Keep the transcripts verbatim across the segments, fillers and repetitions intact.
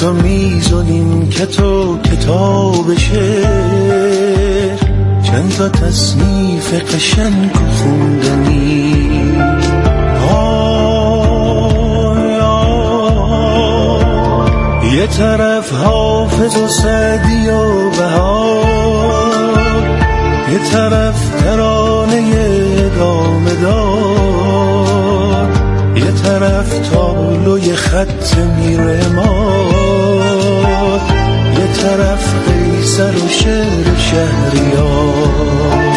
و میز و نیمکت و کتاب شعر، چند تا تصنیف قشنگ و خوندنی. آی آی یه طرف حافظ و سعدی و بهار، یه طرف ترانه ادامه دار، یه طرف تابلوی خط میرمار، یه طرف قیصر و شعر شهریار.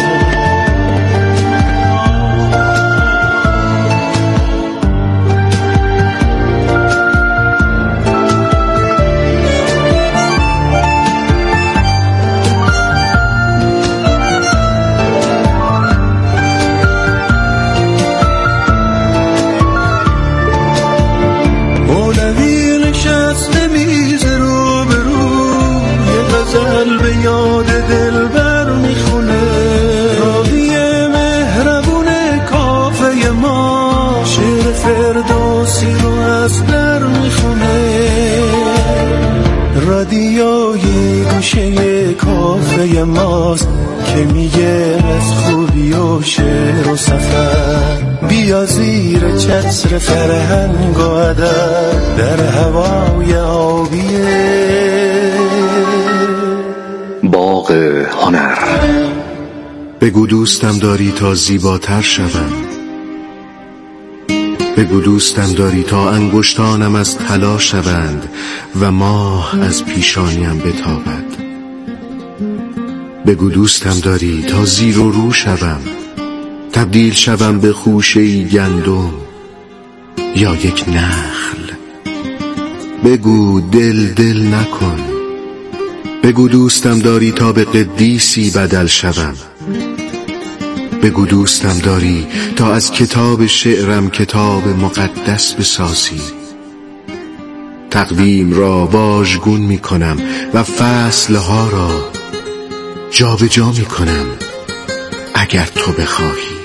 به یاد دلبر میخونه، راوی مهربون کافه ما شعر فردوسی رو از در میخونه. رادیوی گوشه کافه ماست که میگه از خوبی و شعر و سفر. بیا زیر چتر فرهنگ و ادب در هوای آبیه باغ هنر. بگو دوستم داری تا زیباتر شوم، بگو دوستم داری تا انگشتانم از طلا شوند و ماه از پیشانیم بتابد. بگو دوستم داری تا زیر و رو شوم، تبدیل شوم به خوشه‌ای گندم یا یک نخل. بگو دل دل نکن، بگو دوستم داری تا به قدیسی بدل شوم. بگو دوستم داری تا از کتاب شعرم کتاب مقدس بسازی. تقویم را واژگون می کنم و فصلها را جا به جا می کنم اگر تو بخواهی.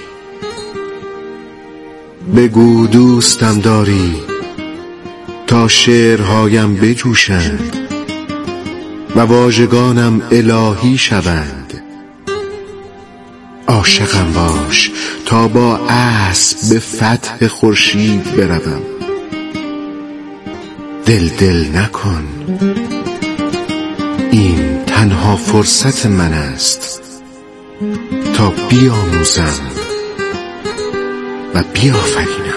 بگو دوستم داری تا شعرهایم بجوشند و واژگانم الهی شوند. عاشقم باش تا با اسب به فتح خورشید بروم. دل دل نکن، این تنها فرصت من است تا بیاموزم و بیافرینم.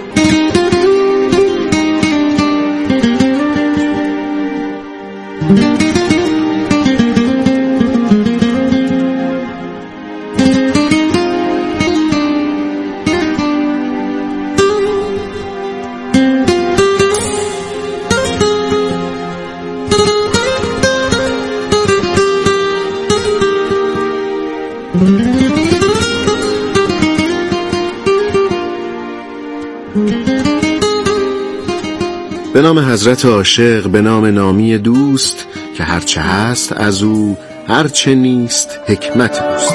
به نام حضرت عاشق، به نام نامی دوست که هرچه هست از او، هرچه نیست حکمت اوست.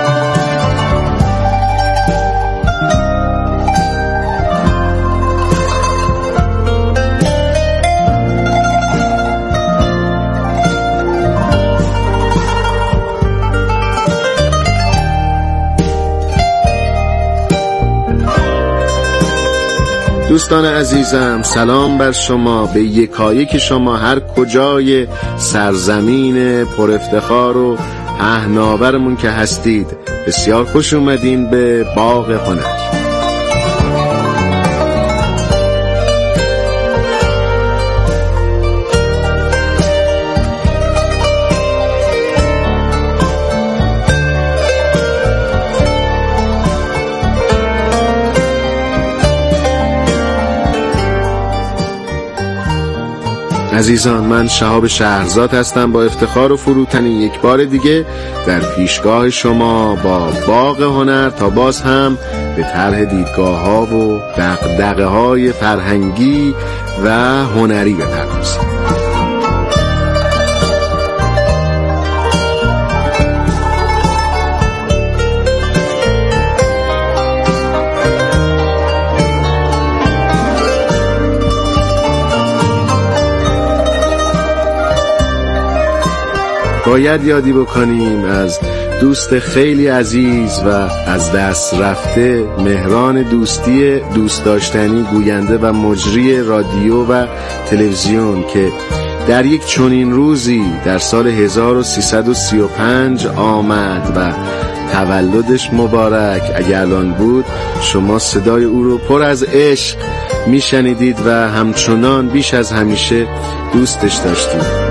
دوستان عزیزم، سلام بر شما، به یکایک شما هر کجای سرزمین پر افتخار و پهناورمون که هستید. بسیار خوش اومدین به باغ هنر. عزیزان، من شهاب شهرزاد هستم، با افتخار و فروتنی یک بار دیگه در پیشگاه شما با باغ هنر تا باز هم به طرح دیدگاه ها و دغدغه های فرهنگی و هنری بپردازیم. باید یادی بکنیم از دوست خیلی عزیز و از دست رفته مهران دوستی دوست داشتنی، گوینده و مجری رادیو و تلویزیون که در یک چنین روزی در سال هزار و سیصد و سی و پنج آمد و تولدش مبارک. اگر الان بود شما صدای او رو پر از عشق میشنیدید و همچنان بیش از همیشه دوستش داشتید.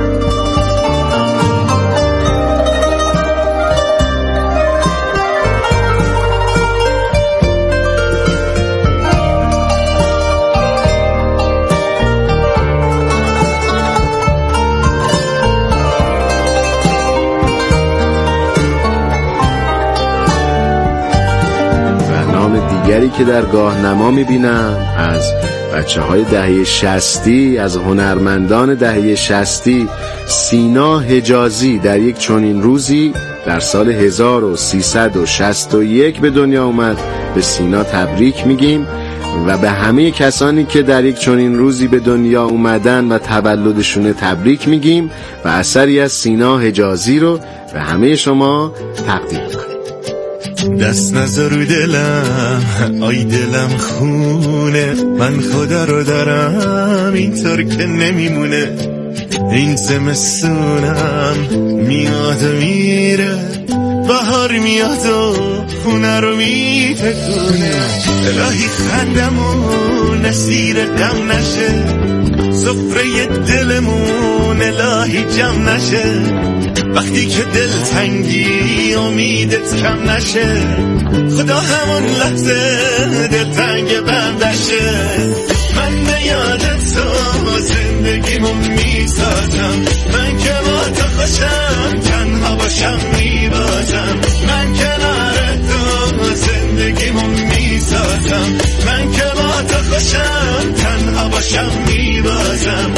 دیگری که در گاه نما میبینم از بچه های دهه شصتی، از هنرمندان دهه شصتی، سینا حجازی در یک چنین روزی در سال هزار و سیصد و شصت و یک به دنیا اومد. به سینا تبریک میگیم و به همه کسانی که در یک چنین روزی به دنیا اومدن و تولدشون تبریک میگیم و اثری از سینا حجازی رو به همه شما تقدیم میکنیم. دست نذار رو دلم، آی دلم خونه، من خدا رو دارم اینطور که نمیمونه. این زمستونم میاد و میره، بهار میاد و خونه رو میتکونه. الهی خندمون اسیر غم نشه، سفره دلمون الهی جمع نشه. وقتی که دل تنگی امیدت کم نشه، خدا همون لحظه دل تنگ بندشه. من به یادت تو زندگیمو میسازم، من که با تو خوشم تنها باشم میبازم. من کنار تو زندگیمو میسازم، من که با تو خوشم تنها باشم میبازم.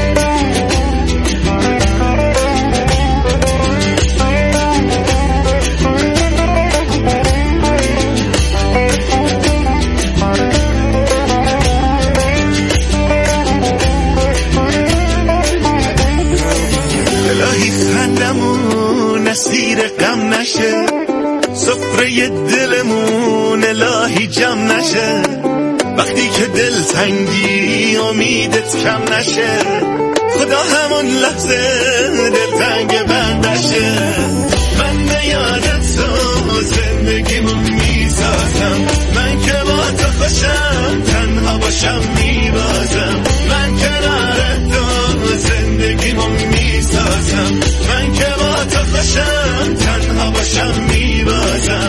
اسیر غم نشه، سفره دلمون الهی جمع نشه. وقتی که دل تنگی امیدت کم نشه، خدا همون لحظه دل تنگ بندشه. من به یادت تو زندگیمو میسازم، من که با تو خوشم تنها باشم میبازم. من کنار تو زندگیمو میسازم، من که با تو خوشم تنها باشم میبازم.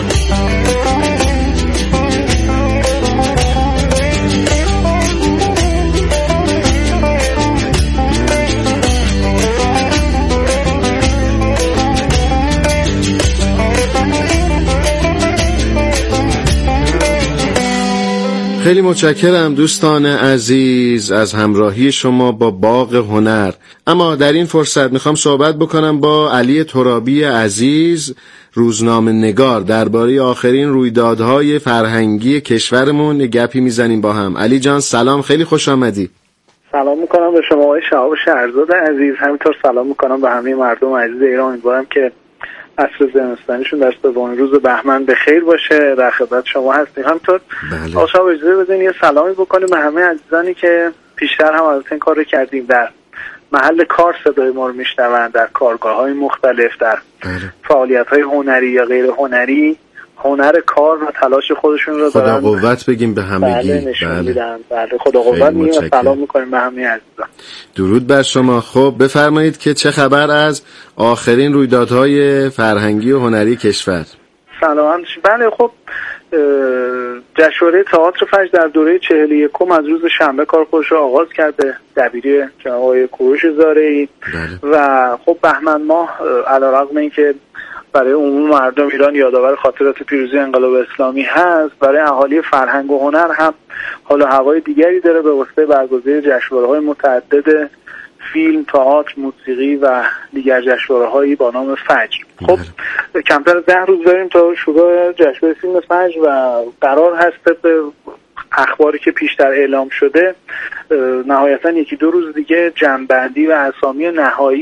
خیلی متشکرم دوستان عزیز از همراهی شما با باغ هنر. اما در این فرصت میخوام صحبت بکنم با علی ترابی عزیز، روزنامه نگار، درباره آخرین رویدادهای فرهنگی کشورمون گپی میزنیم با هم. علی جان سلام، خیلی خوش آمدی. سلام میکنم به شما آقای شهاب شهرزاد عزیز، همینطور سلام میکنم به همه مردم عزیز ایران. امیدوارم که عصر زمستانیشون در سومین روز بهمن به خیر باشه. در خدمت شما هستیم. همینطور آقا شهاب اجازه بدین یه سلامی بکنیم به همه عزیزانی که پیشتر هم البته این کار رو کردیم، در محل کار صدای ما رو میشنون، در کارگاه‌های مختلف، در فعالیت‌های هنری یا غیر هنری، هنر کار و تلاش خودشون رو خدا قوت بگیم به همگی. بله نشون میدن. بله خدا قوت میگیم. سلام میکنیم به همه عزیزان. درود بر شما. خب بفرمایید که چه خبر از آخرین رویدادهای فرهنگی و هنری کشور؟ سلام. بله خب جشنواره تئاتر فجر در دوره چهل و یکم از روز شنبه کار خودش رو آغاز کرده، دبیری جناب آقای کوروش زارعی. و خب بهمن ماه علیرغم اینکه برای عموم مردم ایران یادآور خاطرات پیروزی انقلاب اسلامی هست، برای اهالی فرهنگ و هنر هم حال و هوای دیگری داره به واسطه برگزاری جشنواره‌های متعدد فیلم، تئاتر، موسیقی و دیگر جشنواره‌هایی با نام فجر. خب کمتر از ده روز داریم تا شروع جشنواره فیلم فجر و قرار هست به اخباری که پیشتر اعلام شده نهایتا یکی دو روز دیگه جمع‌بندی و اسامی نهایی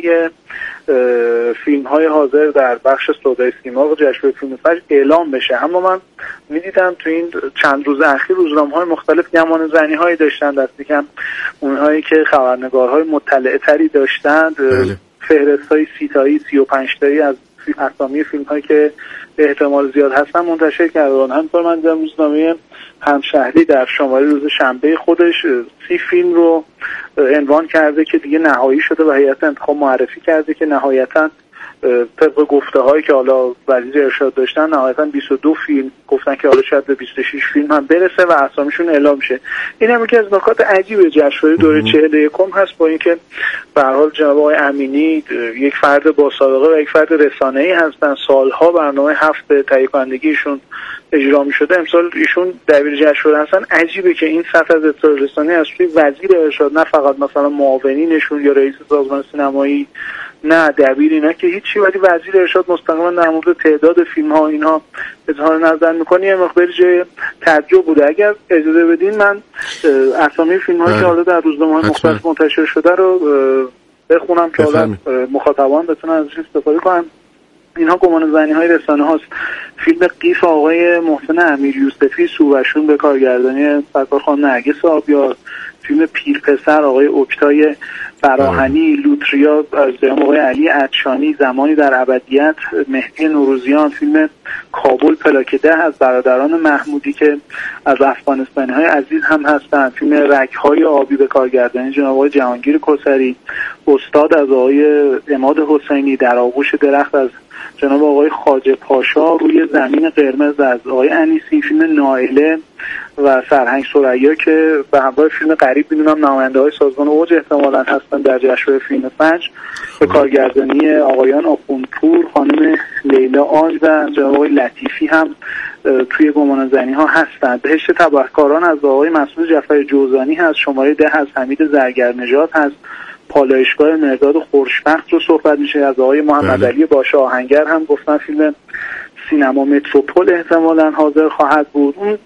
فیلم های حاضر در بخش سودای سیما و جشنواره فیلم فجر اعلام بشه. اما من میدیدم تو این چند روز اخیر روزنامه‌های مختلف گمان زنی هایی داشتن، دستی کم اونهایی که خبرنگارهای مطلع تری داشتند فهرست های سی تایی سی و پنج تایی از اسامی فیلم هایی که به احتمال زیاد هستن منتشر کردن. همینطور من دیدم روزنامه همشهری در شماره روز شنبه خودش سی فیلم رو عنوان کرده که دیگه نهایی شده و هیئت انتخاب معرفی کرده که نهایتاً طبق گفته هایی که حالا وزیر ارشاد داشتن نهایتاً بیست و دو فیلم گفتن که حالا شاید به بیست و شش فیلم هم برسه و اسامیشون اعلام شه. این هم یکی از نکات عجیب جشنواره دوره چهل و یکم هست، با اینکه به هر حال جناب آقای امینی یک فرد با سابقه و یک فرد رسانه‌ای هستن، سالها برنامه هفت تهیه کنندگیشون اجرا می‌شده، امسال ایشون دبیر جشنواره هستن. عجیبه که این سطح از اطلاع رسانی از سوی وزیر ارشاد، نه فقط مثلا معاونینشون یا رئیس سازمان سینمایی، نه دبیر، اینا که هیچی، ولی وزیر ارشاد مستقیما در مورد تعداد فیلم ها اینها اظهار نظر میکنه. یه مقداری جای تعجب بوده. اگر اجازه بدین من اسامی فیلم هایی که حالا در روزنامه‌های مختلف منتشر شده رو بخونم که حالا مخاطبان بتونن ازش استفاده کنن. اینها گمان زنی های رسانه هاست. فیلم قیف آقای محسن امیر یوسفی سووشون به کارگردانی سرکار خانم نرگس آبیار، فیلم پیرپسر آقای اکتای فراهانی، لوتریا از جناب آقای علی عطشانی، زمانی در ابدیت مهدی نوروزیان، فیلم کابل پلاک ده از برادران محمودی که از افغانستانی های عزیز هم هستند، فیلم رگ‌های آبی به کارگردانی جناب آقای جهانگیر کسری، استاد از آقای عماد حسینی، در آغوش درخت از جناب آقای خواجه پاشا، روی زمین قرمز از آقای انیسی، فیلم نائله و سرهنگ ثریا که به همراه فیلم غریب میدونم نماینده های سازمان اوج احتمالاً هستن در جشنواره فیلم فجر به کارگردانی آقایان آخوندپور، خانم لیلا آج و جناب آقای لطیفی هم توی گمان زنی ها هستند. بهشت تبهکاران از آقای مسعود جعفر جوزانی هست، شماره ده از حمید زرگرنژاد هست، پالایشگاه مرداد خوشبخت رو صحبت میشه از آقای محمد علی باشه آهنگر هم گفتن فیلم سینما متروپول احتمالاً حاضر خواهد بود. اون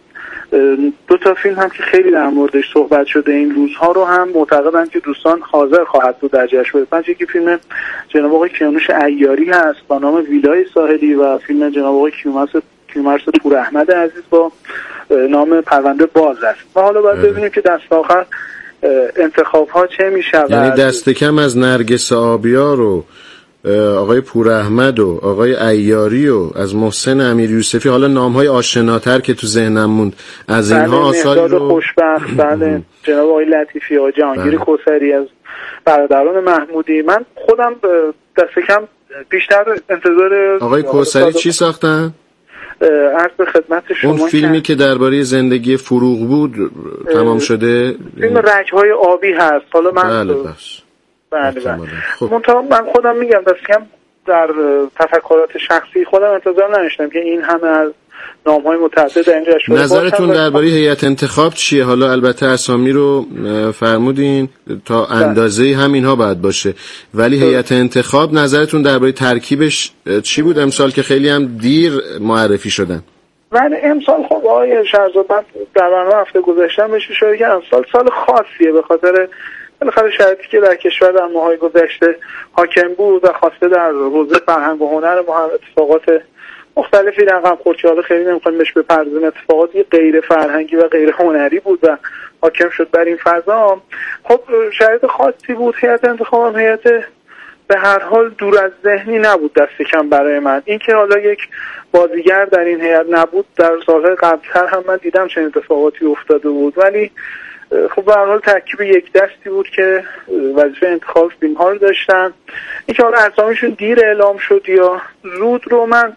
دو تا فیلم هم که خیلی در موردش صحبت شده این روزها رو هم معتقدن که دوستان حاضر خواهد بود در جشنواره فجر. یکی فیلم جناب آقای کیانوش عیاری هست با نام ویلای ساحلی و فیلم جناب آقای کیومرث کیومرث پور احمد عزیز با نام پرونده باز است. و حالا باید ببینیم که دست آخر انتخاب ها چه می شود. یعنی دست کم از نرگس آبیار و آقای پور احمد و آقای عیاری و از محسن امیر یوسفی، حالا نام های آشناتر که تو ذهنم موند از اینها آثاری رو خوشبخت، بله جناب آقای لطیفی، آقای جهانگیر کسری از برادران محمودی. من خودم دست کم بیشتر انتظار آقای کسری چی ساختن؟ عرض به خدمت شما اون فیلمی که درباره زندگی فروغ بود تمام شده، فیلم رگ‌های آبی هست. حالا من بله بس بله بله خب. من خودم میگم دست کم در تفکرات شخصی خودم انتظار نداشتم که این همه از نام‌های متعدد اینجا شده. نظرتون درباره هیئت انتخاب چیه؟ حالا البته اسامی رو فرمودین تا اندازه‌ای همینها باید باشه، ولی هیئت انتخاب نظرتون درباره ترکیبش چی بود امسال که خیلی هم دیر معرفی شدن؟ ولی امسال خب آقای شهرزاد من در برنامه هفته گذشته بهش اشاره کردم، امسال سال خاصیه به خاطر بالاخره شرایطی که در کشور در ماهای گذشته حاکم بود و خواسته در حوزه فرهنگ و هنر ما هم اتفاقات مختلفی رقم خورد که حالا خیلی نمیخوایم بهش بپردازیم، اتفاقاتی غیر فرهنگی و غیر هنری بود و حاکم شد بر این فضا. خب شرایط خاصی بود. هیئت انتخاب هم هیئت به هر حال دور از ذهنی نبود دست کم برای من. این که حالا یک بازیگر در این هیئت نبود در سالهای قبل‌تر هم من دیدم چه اتفاقاتی افتاده بود، ولی خب به هر حال ترکیب یک دستی بود که وظیفه انتخاب فیلم ها رو داشتن. این که حالا اسامیشون دیر اعلام شد یا زود رو من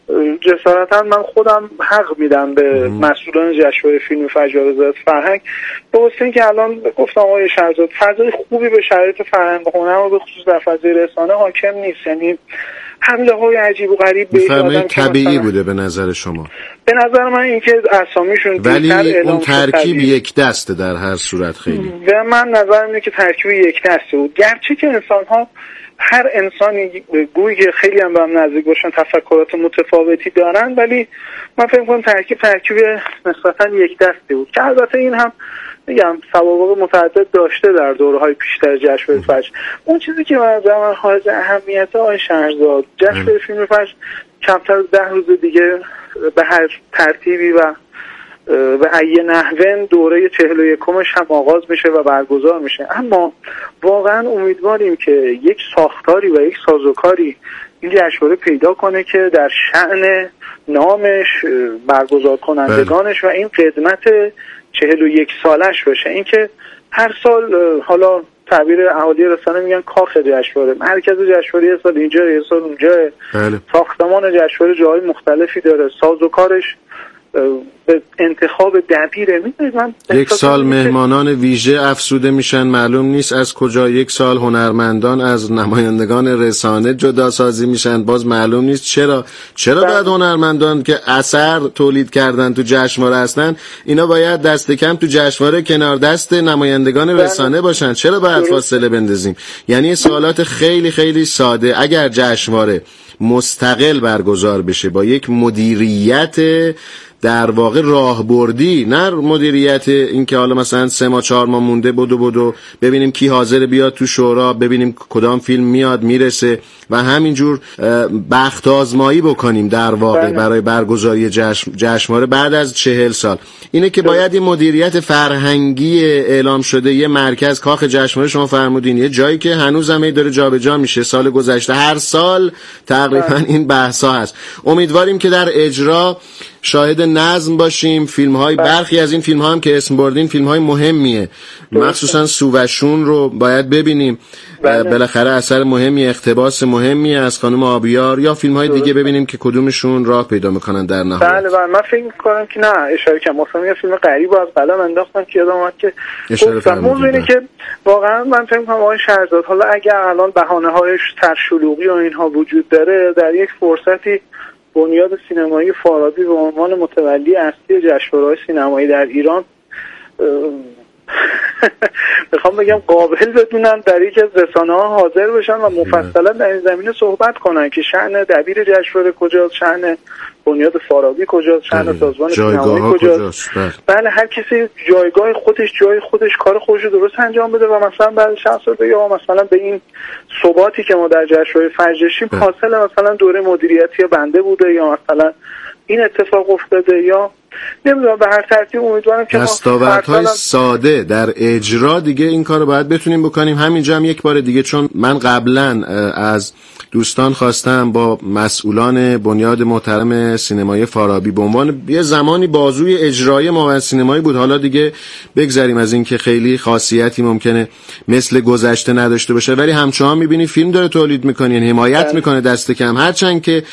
جسارتا من خودم حق میدم به مسئولان جشنواره فیلم فجر وزارت فرهنگ به واسه اینکه الان گفتم آقای شهرزاد فضای خوبی به شرایط فرهنگ و هنر و به خصوص در فضای رسانه حاکم نیست. یعنی حمله های عجیب و غریب به آدم طبیعی بوده به نظر شما؟ به نظر من اینکه اسامیشون ولی اون ترکیب یک دسته در هر صورت خیلی و من نظرم اینه که ترکیب یک دسته بود، گرچه که انسان ها هر انسانی گویی که خیلی هم به هم نزدیک باشن تفکرات متفاوتی دارن، ولی من فکر می‌کنم ترکیب ترکیب نسبتاً یک دستی بود که البته این هم میگم سوابق متعدد داشته در دوره‌های پیشتر جشنواره فجر. اون چیزی که من در من حائز اهمیت آقای شهرزاد، جشنواره فیلم فجر کمتر از ده روز دیگه به هر ترتیبی و و ای نحوه دوره چهل و یکمش هم آغاز میشه و برگزار میشه، اما واقعا امیدواریم که یک ساختاری و یک سازوکاری این جشنواره پیدا کنه که در شأن نامش، برگزار کنندگانش و این قدمت چهل و یک سالش بشه. اینکه هر سال حالا تعبیر اهالی رسانه میگن کاخ جشنواره، مرکز جشنواره یه سال اینجا یه سال اونجا، ساختمان جشنواره جاهای مختلفی داره، سازوکارش به انتخاب دبیره. میدونید من یک سال مهمانان ویژه افسوده میشن، معلوم نیست از کجا. یک سال هنرمندان از نمایندگان رسانه جدا سازی میشن، باز معلوم نیست چرا چرا باید هنرمندان که اثر تولید کردن تو جشنواره هستن اینا باید دست کم تو جشنواره کنار دست نمایندگان رسانه باشن؟ چرا باید فاصله بندازیم؟ یعنی سوالات خیلی خیلی ساده. اگر جشنواره مستقل برگزار بشه با یک مدیریت در واقع راهبردی، نه مدیریت این که حالا مثلا سه ماه چهار ماه مونده بدو بدو ببینیم کی حاضر بیاد تو شورا، ببینیم کدام فیلم میاد میرسه و همینجور بخت آزمایی بکنیم در واقع برای برگزاری جشن جشنواره بعد از چهل سال. اینه که باید این مدیریت فرهنگی اعلام شده یه مرکز کاخ جشنواره، شما فرمودین یه جایی که هنوز هم داره جابجا میشه، سال گذشته هر سال تقریبا این بحثا هست. امیدواریم که در اجرا شاهد نظم باشیم. فیلم های برخی از این فیلم ها هم که اسم بردین فیلم های مهمیه، مخصوصا سووشون رو باید ببینیم، بالاخره اثر مهمی، اقتباس مهمی از خانم آبیار، یا فیلم های دیگه ببینیم که کدومشون راه پیدا میکنن در نهایت. بله بله من فکر میکنم که نه اشاره کنم مثلا یه فیلم غریب از قلم انداختم که یادم اومد که موضوعی که واقعا من فکر میکنم آقای شهرزاد حالا اگر الان بهانه‌های ترشلوغی و اینها وجود داره، در یک فرصتی بنیاد سینمایی فارابی به عنوان متولی اصلی جشنواره‌های سینمایی در ایران میخوام بگم قابل بدونن در یکی از رسانه‌ها حاضر بشن و مفصلا در این زمینه صحبت کنن که شأن دبیر جشنواره کجاست، شأن بنیاد فارابی کجاست، شأن سازمان سینمایی کجاست. بله هر کسی جایگاه خودش جای خودش کار خودش رو درست انجام بده و مثلا بعد شخص رو بگه مثلا به این ثباتی که ما در جشنواره فجر داشتیم حاصل مثلا دوره مدیریتی بنده بوده یا مثلا این اتفاق افتاده یا نمیدونم. به هر ترتیب امیدوارم که دستاوردهای ساده در اجرا دیگه این کارو باید بتونیم بکنیم. همینجا هم یک بار دیگه، چون من قبلا از دوستان خواستم با مسئولان بنیاد محترم سینمای فارابی به عنوان یه زمانی بازوی اجرایی ما سینمایی بود، حالا دیگه بگذریم از این که خیلی خاصیتی ممکنه مثل گذشته نداشته باشه، ولی همچنان میبینی فیلم داره تولید میکنه، یعنی حمایت میکنه دست کم، هرچند که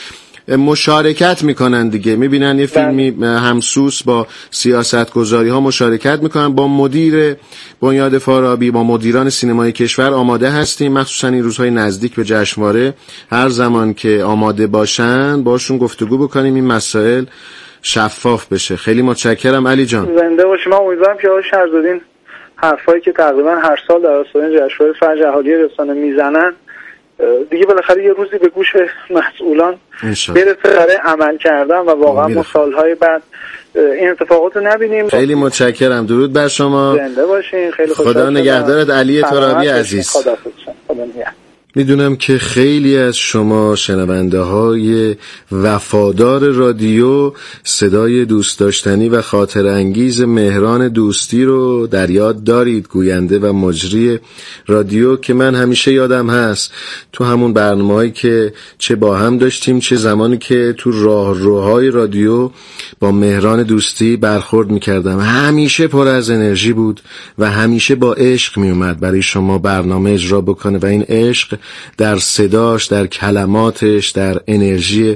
مشارکت میکنن دیگه، میبینن یه فیلمی همسوس با سیاستگذاری ها مشارکت میکنن. با مدیر بنیاد فارابی، با مدیران سینمای کشور آماده هستیم، مخصوصا این روزهای نزدیک به جشنواره هر زمان که آماده باشن باشون گفتگو بکنیم این مسائل شفاف بشه. خیلی متشکرم علی جان. زنده باشی. من امیدوارم که آقای شهرزادین حرفایی که تقریبا هر سال در آستانه جشنواره فجر اهالی رسانه میزنن دیگه بالاخره یه روزی به گوش مسئولان برسه برای عمل کردن و واقعا ما سالهای بعد این اتفاقات رو نبینیم. خیلی متشکرم. درود بر شما. زنده باشین. خیلی خوشحال خدا نگهدارت علی ترابی عزیز. خدا خدا میدونم که خیلی از شما شنونده های وفادار رادیو صدای دوست داشتنی و خاطر انگیز مهران دوستی رو در یاد دارید، گوینده و مجری رادیو که من همیشه یادم هست تو همون برنامه‌هایی که چه با هم داشتیم چه زمانی که تو راهروهای رادیو با مهران دوستی برخورد میکردم، همیشه پر از انرژی بود و همیشه با عشق میومد برای شما برنامه اجرا بکنه و این عشق در صداش، در کلماتش، در انرژی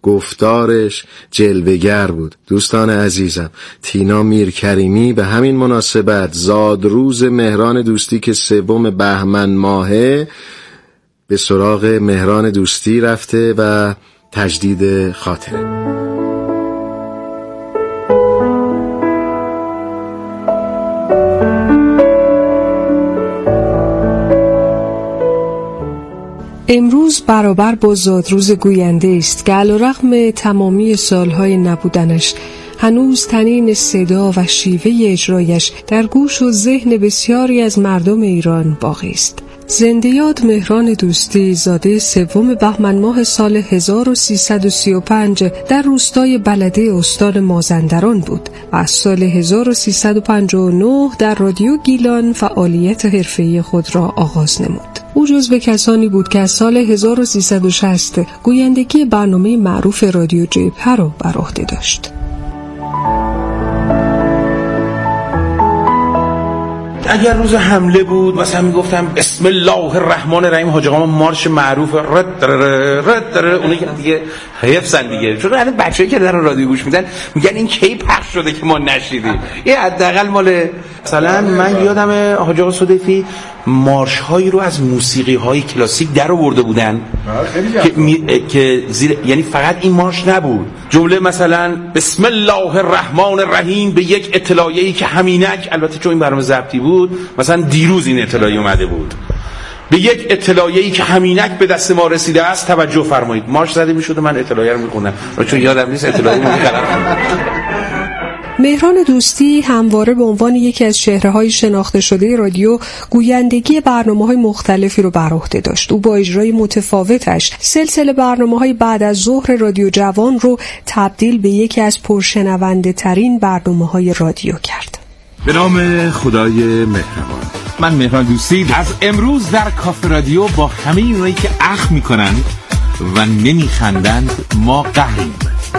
گفتارش جلوه‌گر بود. دوستان عزیزم، تینا میرکریمی به همین مناسبت زادروز مهران دوستی که سوم بهمن ماهه به سراغ مهران دوستی رفته و تجدید خاطره. امروز برابر با زادروز گوینده است که علیرغم تمامی سالهای نبودنش هنوز طنین صدا و شیوه اجرایش در گوش و ذهن بسیاری از مردم ایران باقی است. زنده یاد مهران دوستی زاده سوم بهمن ماه سال هزار و سیصد و سی و پنج در روستای بلده استان مازندران بود و از سال هزار و سیصد و پنجاه و نه در رادیو گیلان فعالیت حرفه‌ای خود را آغاز نمود. او جزو کسانی بود که از سال هزار و سیصد و شصت گویندگی برنامه معروف رادیو جبهه را بر عهده داشت. اگر روز حمله بود مثلا میگفتم بسم الله الرحمن الرحیم، حاج آقا مارش معروف رد رد رد اونی که دیگه حفظن دیگه، چون الان بچه‌ای که در رادیو گوش میدن میگن این کی پخش شده که ما نشنیدیم. این حداقل مال مثلا من یادم حاج آقا صدیفی مارش هایی رو از موسیقی های کلاسیک در آورده بودن که, می... که زیر... یعنی فقط این مارش نبود، جمله مثلا بسم الله الرحمن الرحیم به یک اطلاعیه‌ای که همینک، البته چون این برنامه ضبطی بود مثلا دیروز این اطلاعیه اومده بود، به یک اطلاعیه‌ای که همینک به دست ما رسیده است توجه فرمایید. مارش زده میشد و من اطلاعیه رو میخوندم چون یادم نیست اطلاعیه من غلط. مهران دوستی همواره به عنوان یکی از چهره‌های شناخته شده رادیو گویندگی برنامه‌های مختلفی رو بر عهده داشت. او با اجرای متفاوتش سلسله برنامه‌های بعد از ظهر رادیو جوان رو تبدیل به یکی از پرشنونده‌ترین برنامه‌های رادیو کرد. به نام خدای مهربان، من مهران دوستی از امروز در کافه رادیو با همه اینایی که اخ میکنن و نمیخندند ما قهریم.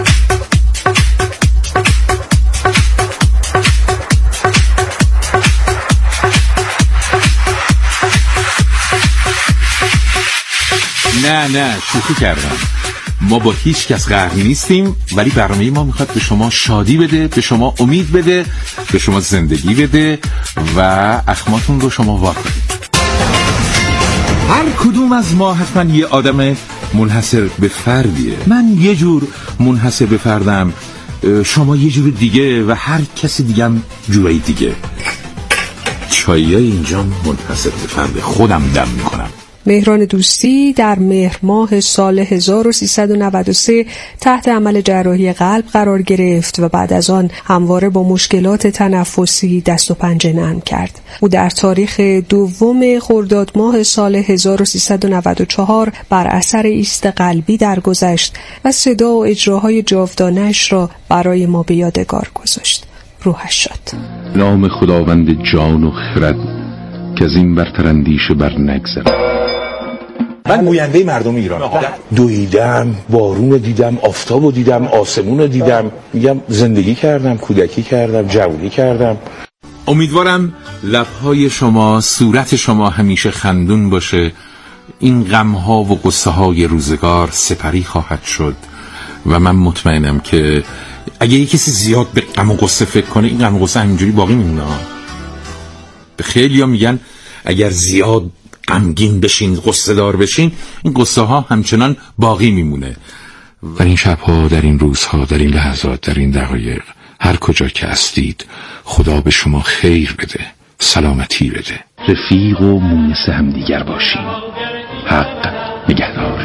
نه نه شوخی کردم، ما با هیچ کس قهری نیستیم، ولی برنامه ما میخواد به شما شادی بده، به شما امید بده، به شما زندگی بده و اخماتون رو شما وا کنید. هر کدوم از ما حتما یه آدم منحصر به فردیه. من یه جور منحصر به فردم، شما یه جور دیگه و هر کسی دیگه هم جورای دیگه. چایای اینجا منحصر به فرد خودم دم میکنم. مهران دوستی در مهر ماه سال هزار و سیصد و نود و سه تحت عمل جراحی قلب قرار گرفت و بعد از آن همواره با مشکلات تنفسی دست و پنجه نرم کرد. او در تاریخ دوم خرداد ماه سال هزار و سیصد و نود و چهار بر اثر ایست قلبی درگذشت و صدا و اجراهای جاودانه‌اش را برای ما به یادگار گذاشت. روحش شد. نام خداوند جان و خرد که از این برتر اندیشه بر نگذرد. من گوینده مردم ایران دویدم، بارون دیدم، آفتاب دیدم، آسمون دیدم، میگم زندگی کردم، کودکی کردم، جوانی کردم. امیدوارم لبهای شما، صورت شما همیشه خندون باشه. این غمها و قصه های روزگار سپری خواهد شد و من مطمئنم که اگه یه کسی زیاد به غم و قصه فکر کنه این غم و قصه همینجوری باقی میمونه. به خیلی ها میگن اگر زیاد غمگین بشین، قصه دار بشین، این قصه ها همچنان باقی میمونه. در این شبها، در این روزها، در این لحظات، در این دقایق، هر کجا که هستید خدا به شما خیر بده، سلامتی بده. رفیق و مونس همدیگر باشیم. حق نگهدار.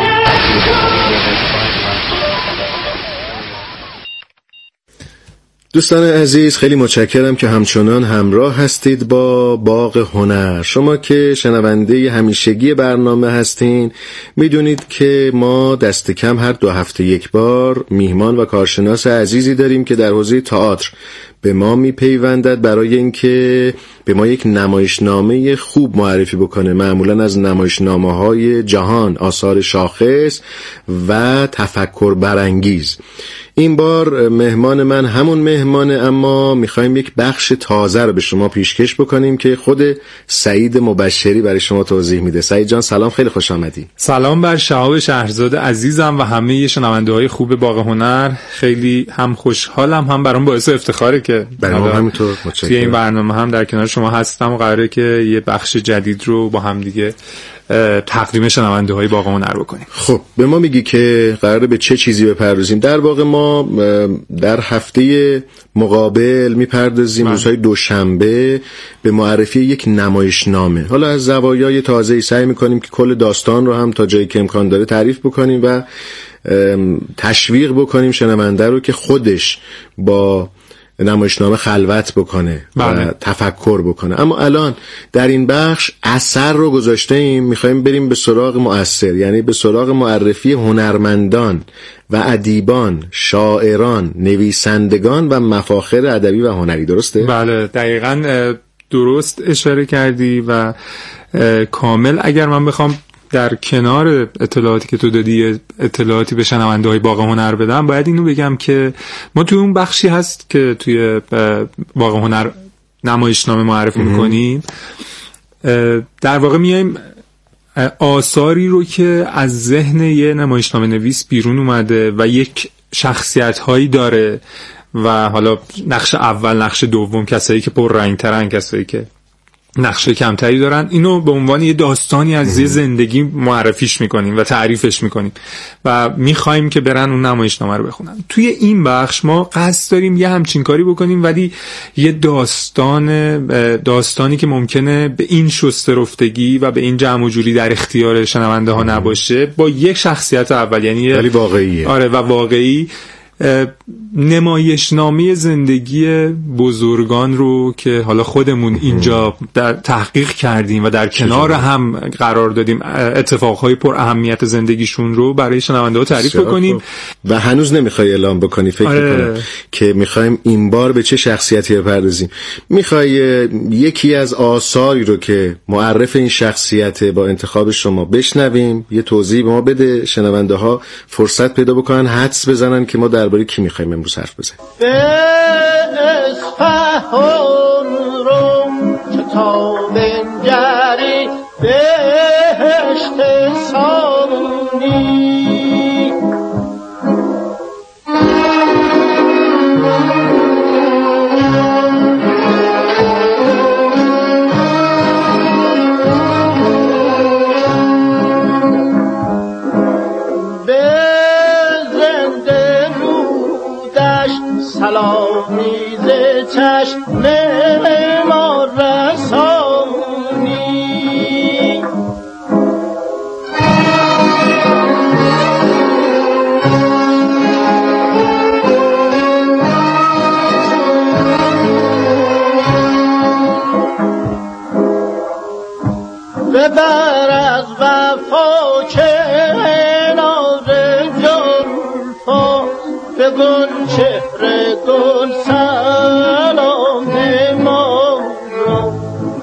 دوستان عزیز، خیلی متشکرم که همچنان همراه هستید با باغ هنر. شما که شنونده همیشگی برنامه هستین میدونید که ما دست کم هر دو هفته یک بار میهمان و کارشناس عزیزی داریم که در حوزه تئاتر به ما میپیوندد برای اینکه به ما یک نمایشنامه خوب معرفی بکنه، معمولا از نمایشنامه‌های جهان، آثار شاخص و تفکر برانگیز. این بار مهمان من همون مهمانه، اما میخوایم یک بخش تازه رو به شما پیشکش بکنیم که خود سعید مبشری برای شما توضیح میده. سعید جان سلام، خیلی خوش آمدی. سلام بر شهاب شهرزاد عزیزم و همه شنونده‌های خوب باغ هنر. خیلی هم خوشحالم هم برام باعث افتخاره که که برنامه همینطور متشکرم. توی این برنامه هم در کنار شما هستم و قراره که یه بخش جدید رو با هم دیگه تقدیم شنونده های باغ هنر بکنیم. خب به ما میگی که قراره به چه چیزی بپردازیم؟ در واقع ما در هفته مقابل میپردازیم روزهای دوشنبه به معرفی یک نمایشنامه. حالا از زوایای تازه‌ای سعی میکنیم که کل داستان رو هم تا جایی که امکان داره تعریف بکنیم و تشویق بکنیم شنونده رو که خودش با نمایشنامه خلوت بکنه بله. و تفکر بکنه. اما الان در این بخش اثر رو گذاشته ایم، میخوایم بریم به سراغ مؤثر، یعنی به سراغ معرفی هنرمندان و ادیبان، شاعران، نویسندگان و مفاخر ادبی و هنری. درسته؟ بله دقیقاً درست اشاره کردی و کامل. اگر من بخوام در کنار اطلاعاتی که تو دادی اطلاعاتی به شنونده های باغ هنر بدم، باید اینو بگم که ما توی اون بخشی هست که توی باغ هنر نمایشنامه معرفی میکنیم، در واقع میایم آثاری رو که از ذهن یه نمایشنامه نویس بیرون اومده و یک شخصیت هایی داره و حالا نقش اول، نقش دوم، کسایی که پر رنگ ترن، کسایی که نقشه کمتری دارن، اینو به عنوان یه داستانی از یه زندگی معرفیش میکنیم و تعریفش میکنیم و میخوایم که برن اون نمایشنامه رو بخونن. توی این بخش ما قصد داریم یه همچین کاری بکنیم، ولی یه داستان داستانی که ممکنه به این شسته رفتگی و به این جمع و جوری در اختیار شنونده ها نباشه، با یک شخصیت اول، یعنی ولی واقعیه. آره و واقعی، نمایشنامه زندگی بزرگان رو که حالا خودمون اینجا در تحقیق کردیم و در کنار هم قرار دادیم، اتفاقهای پر اهمیت زندگیشون رو برای شنونده ها تعریف بکنیم. و هنوز نمیخوای اعلام بکنی، فکر آره. میکنم که میخوایم این بار به چه شخصیتی بپردازیم. میخوای یکی از آثاری رو که معرف این شخصیت با انتخاب شما بشنویم، یه توضیح به ما بده، شنونده ها فرصت پیدا بکنن حدس بزنن که ما درباره کی میخوایم امروز حرف بزنیم. به اصفهان رو تا بنگری بهشت سامونی، سلامی ز چشم ما رسانی. ببر از وفا کنار جلفا، به گل چهره گل سلام ما را.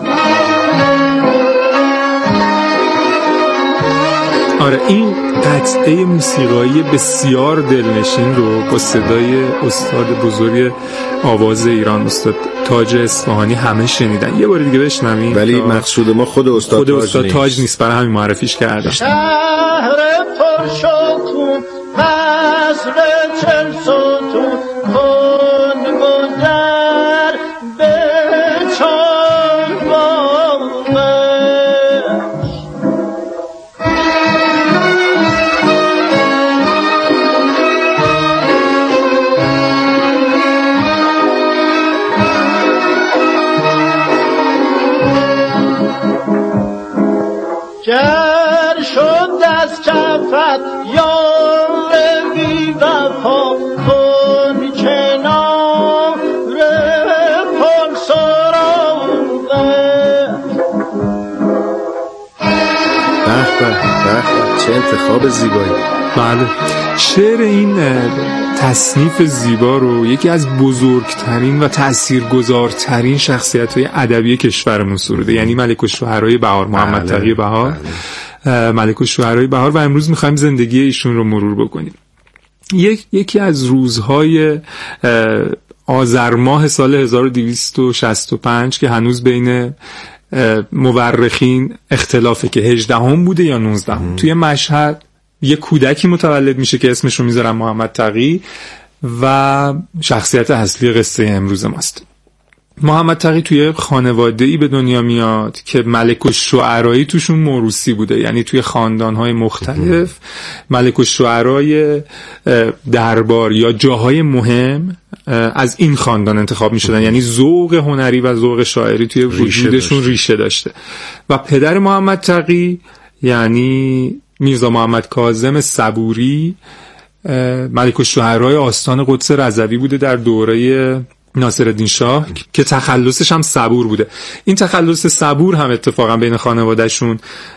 آره این قطعه موسیقایی بسیار دلنشین رو با صدای استاد بزرگ آواز ایران، استاد تاج اصفهانی، همه شنیدن. یه بار دیگه بشنویم. ولی مقصود ما خود استاد خود تاج استاد نیست. تاج نیست، برای همین معرفیش کردم. شهر پرشکوه قصر چل ستون، کن گذر به چار باغش. گر شد از کفت یار بی وفا، کن کنار پل سراغت. به به به، چه انتخاب زیبایی. بله، شعر این تصنیف زیبا رو یکی از بزرگترین و تاثیرگذارترین شخصیت‌های ادبی کشورمون سروده، یعنی ملک الشعرای بهار، محمد تقی بهار، ملک الشعرای بهار، و امروز می‌خوایم زندگی ایشون رو مرور بکنیم. یک یکی از روزهای آذر ماه سال هزار و دویست و شصت و پنج که هنوز بین مورخین اختلافه که هجدهم بوده یا نوزدهم، توی مشهد یه کودکی متولد میشه که اسمش رو میذارن محمد تقی و شخصیت اصلی قصه امروز ماست. محمد تقی توی خانواده‌ای به دنیا میاد که ملک الشعرایی توشون موروثی بوده، یعنی توی خاندان‌های مختلف ملک الشعرای دربار یا جاهای مهم از این خاندان انتخاب می‌شدن، یعنی ذوق هنری و ذوق شاعری توی وجودشون ریشه داشته. و پدر محمد تقی یعنی میرزا محمد کاظم صبوری ملک الشعرای آستان قدس رضوی بوده در دوره ناصرالدین شاه که تخلصش هم صبور بوده. این تخلص صبور هم اتفاقا بین خانوادهشون